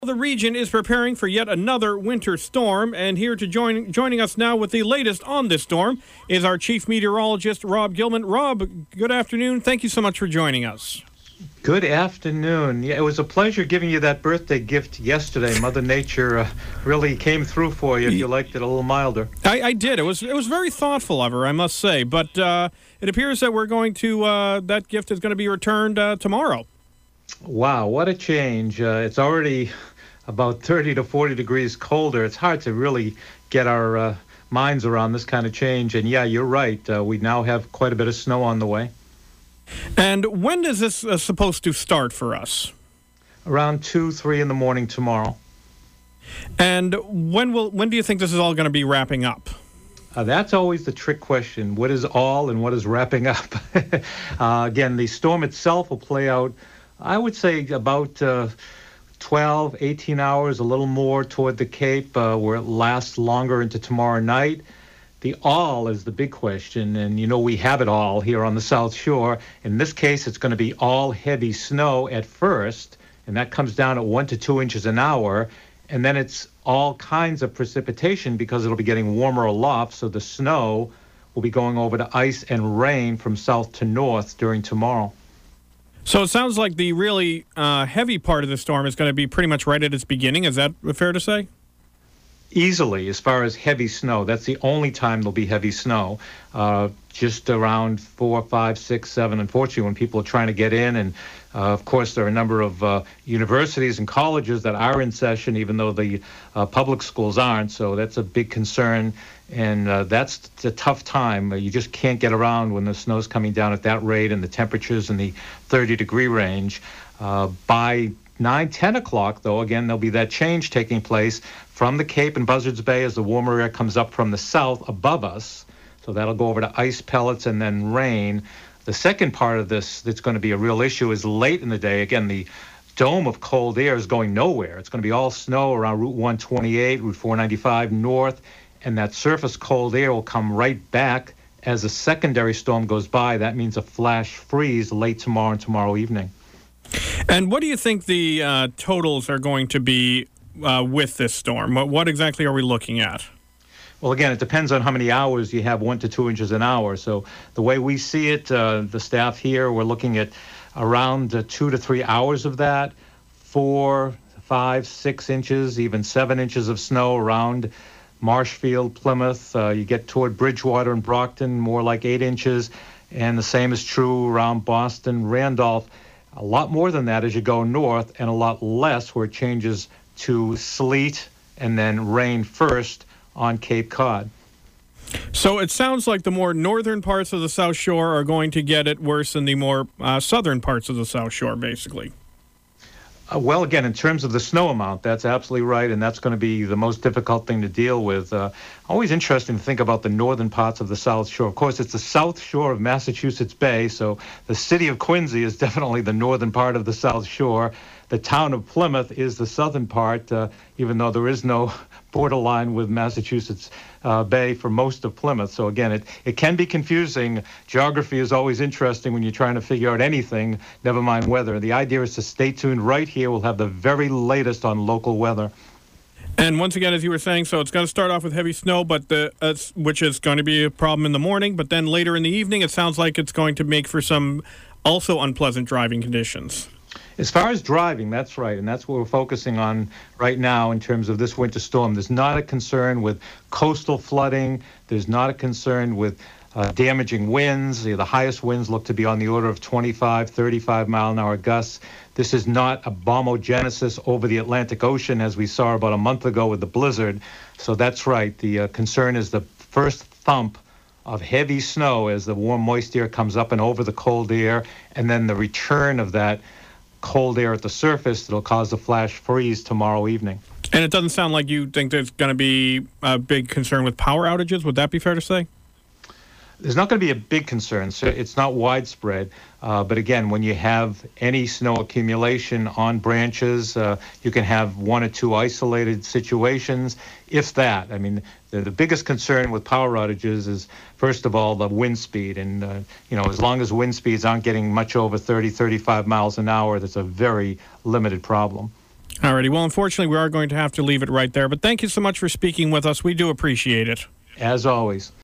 The region is preparing for yet another winter storm, and here to joining us now with the latest on this storm is our chief meteorologist, Rob Gilman. Rob, good afternoon. Thank you so much for joining us. Good afternoon. Yeah, it was a pleasure giving you that birthday gift yesterday. Mother Nature really came through for you if you liked it a little milder. I did. It was very thoughtful of her, I must say. But it appears that we're going to that gift is going to be returned tomorrow. Wow, what a change. It's already about 30 to 40 degrees colder. It's hard to really get our minds around this kind of change. And yeah, you're right. We now have quite a bit of snow on the way. And when is this supposed to start for us? Around 2, 3 in the morning tomorrow. And when do you think this is all going to be wrapping up? That's always the trick question. What is all and what is wrapping up? Again, the storm itself will play out, I would say, about 12, 18 hours, a little more toward the Cape, where it lasts longer into tomorrow night. The all is the big question, and you know we have it all here on the South Shore. In this case, it's going to be all heavy snow at first, and that comes down at 1 to 2 inches an hour, and then it's all kinds of precipitation because it'll be getting warmer aloft, so the snow will be going over to ice and rain from south to north during tomorrow. So it sounds like the really heavy part of the storm is going to be pretty much right at its beginning. Is that fair to say? Easily, as far as heavy snow. That's the only time there'll be heavy snow. Just around 4, 5, 6, 7, unfortunately, when people are trying to get in. And, of course, there are a number of universities and colleges that are in session, even though the public schools aren't. So that's a big concern. And that's a tough time. You just can't get around when the snow's coming down at that rate and the temperatures in the 30-degree range. By 9, 10 o'clock, though, again, there'll be that change taking place from the Cape and Buzzards Bay as the warmer air comes up from the south above us. So that'll go over to ice pellets and then rain. The second part of this that's going to be a real issue is late in the day. Again, the dome of cold air is going nowhere. It's going to be all snow around Route 128, Route 495 north, and that surface cold air will come right back as a secondary storm goes by. That means a flash freeze late tomorrow and tomorrow evening. And what do you think the totals are going to be with this storm? What exactly are we looking at? Well, again, it depends on how many hours you have 1 to 2 inches an hour. So the way we see it, the staff here, we're looking at around 2 to 3 hours of that, 4, 5, 6 inches, even 7 inches of snow around Marshfield, Plymouth. You get toward Bridgewater and Brockton, more like 8 inches. And the same is true around Boston, Randolph. A lot more than that as you go north, and a lot less where it changes to sleet and then rain first on Cape Cod. So it sounds like the more northern parts of the South Shore are going to get it worse than the more southern parts of the South Shore, basically. Well, again, in terms of the snow amount, that's absolutely right, and that's going to be the most difficult thing to deal with. Always interesting to think about the northern parts of the South Shore. Of course, it's the South Shore of Massachusetts Bay, so the city of Quincy is definitely the northern part of the South Shore. The town of Plymouth is the southern part, even though there is no borderline with Massachusetts Bay for most of Plymouth. So again, it can be confusing. Geography is always interesting when you're trying to figure out anything, never mind weather. The idea is to stay tuned right here. We'll have the very latest on local weather. And once again, as you were saying, so it's going to start off with heavy snow, but which is going to be a problem in the morning. But then later in the evening, it sounds like it's going to make for some also unpleasant driving conditions. As far as driving, that's right, and that's what we're focusing on right now in terms of this winter storm. There's not a concern with coastal flooding. There's not a concern with damaging winds. The highest winds look to be on the order of 25, 35-mile-an-hour gusts. This is not a bombogenesis over the Atlantic Ocean as we saw about a month ago with the blizzard. So that's right. The concern is the first thump of heavy snow as the warm, moist air comes up and over the cold air, and then the return of that cold air at the surface that'll cause a flash freeze tomorrow evening. And it doesn't sound like you think there's going to be a big concern with power outages. Would that be fair to say? There's not going to be a big concern. So it's not widespread. But again, when you have any snow accumulation on branches, you can have 1 or 2 isolated situations, if that. I mean, the biggest concern with power outages is, first of all, the wind speed. And, as long as wind speeds aren't getting much over 30, 35 miles an hour, that's a very limited problem. Alrighty. Well, unfortunately, we are going to have to leave it right there. But thank you so much for speaking with us. We do appreciate it. As always.